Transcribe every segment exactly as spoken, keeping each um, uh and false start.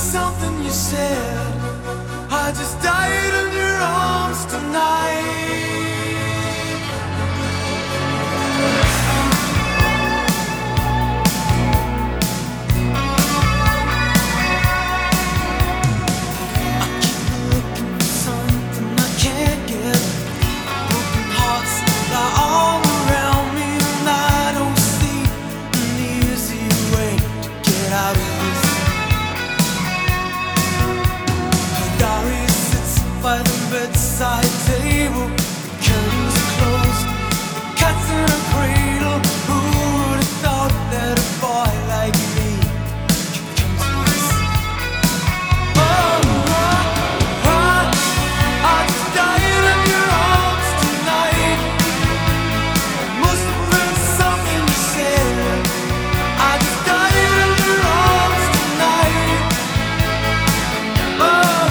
something you said. I just died in your arms tonight. By the bedside table, the curtains are closed, the cat's in a cradle. Who would have thought that a boy like me could come to this? Oh, I, I, I just died in your arms tonight. It must have been something you said. I just died in your arms tonight. Oh,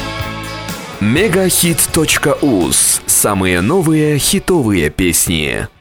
мегахит точка уз. Самые новые хитовые песни.